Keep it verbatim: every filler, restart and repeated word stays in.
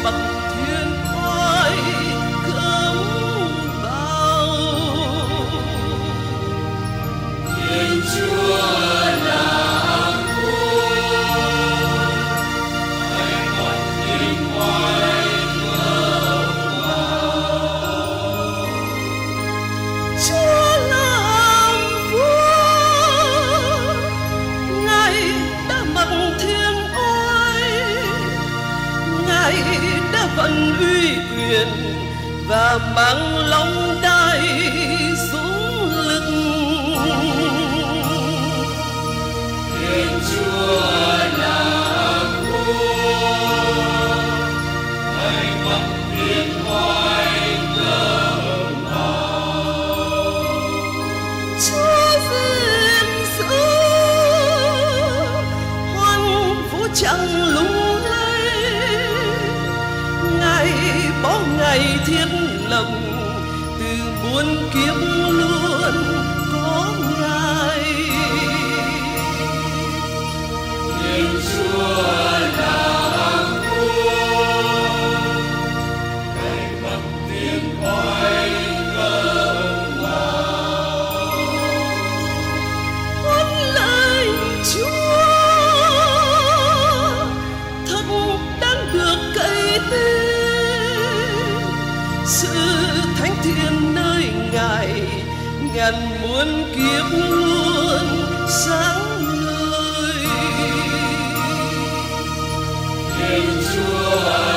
bậc thiên oai cấm bao. Thiên Chúa là vua, hãy bậc thiên oai cấm bao. Chúa làm vua, Ngài đã mặc thiên oai, Ngài đã vận uy quyền và mang long đai dũng lực. Thiên Chúa là vua, hãy bậc thiên oai cấm bao. Chúa gìn giữ hoan vũ trang lung lay, Ngài bỏ ngày thiết lập từ muôn kiếp luôn có Ngài. Thiên Chúa là vua, hãy bậc thiên oai cấm bao. Huân lệnh Chúa thật đáng được cậy tên, sự thánh thiện nơi Ngài ngàn muôn kiếp luôn sáng ngời. Thiên Chúa